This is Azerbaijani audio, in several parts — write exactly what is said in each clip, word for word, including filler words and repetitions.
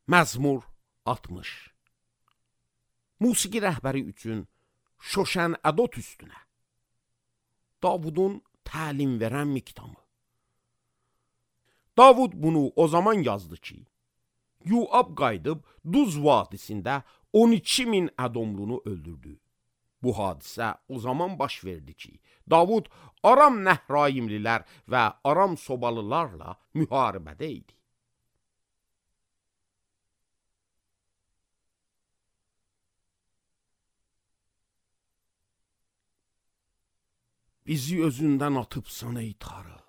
Məzmur altmış. Musiqi rəhbəri üçün Şoşən Ədot üstünə. Davudun təlim verən miktamı. Davud bunu o zaman yazdı ki, Yuab qayıdıb Duz vadisində on iki min Ədomlunu öldürdü. Bu hadisə o zaman baş verdi ki, Davud Aram Nəhrayimlilər və Aram Sobalılarla müharibədə idi. Bizi özündən atıbsan ey Tanrı,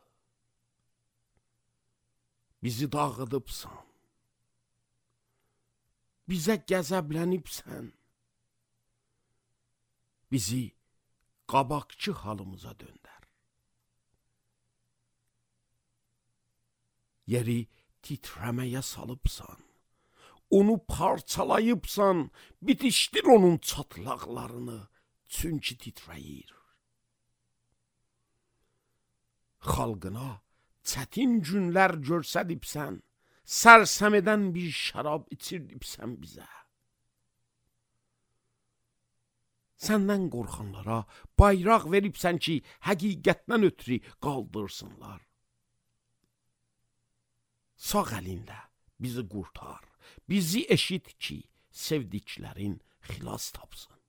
bizi dağıdıbsan, bizə qəzəblənibsən, bizi qabaqçı halımıza döndər. Yeri titrəməyə salıbsan, onu parçalayıbsan, bitişdir onun çatlaqlarını, çünki titrəyir. Xalqına çətin günlər görsədibsən, sərsəm edən bir şərab içirdibsən bizə. Səndən qorxanlara bayraq veribsən ki, həqiqətdən ötürü qaldırsınlar. Sağ əlində bizi qurtar, bizi eşit ki, sevdiklərin xilas tapsın.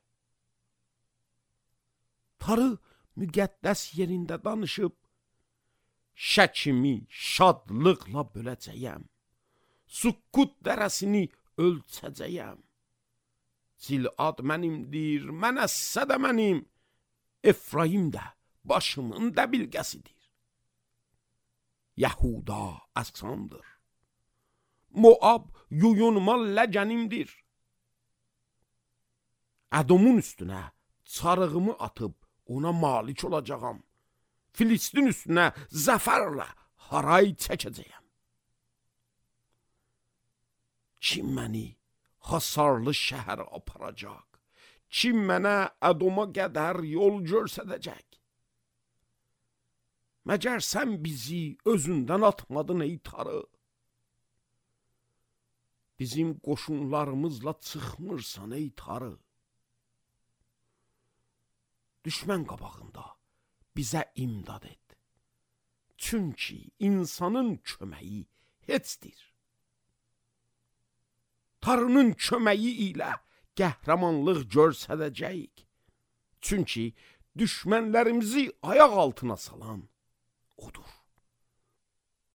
Tanrı müqəddəs yerində danışıb, şəkimi şadlıqla böləcəyəm, Sukkut dərəsini ölçəcəyəm. Cilad mənimdir, Mənəssə də mənim, Efraim də başımın dəbilgəsidir. Yahuda əsksamdır, Moab yuyunma ləcənimdir. Ədomun üstünə çarığımı atıb ona malik olacağam. Filistin üstünə zəfərlə haray çəkəcəyəm. Kim məni hasarlı şəhərə aparacaq? Kim mənə Ədoma qədər yol görsədəcək? Məgər sən bizi özündən atmadın ey Tanrı? Bizim qoşunlarımızla çıxmırsan ey Tanrı. Düşmən qabağında bizə imdad et. Çünki insanın köməyi heçdir. Tanrının köməyi ilə qəhrəmanlıq görsədəcəyik. Çünki düşmənlərimizi ayaq altına salan odur.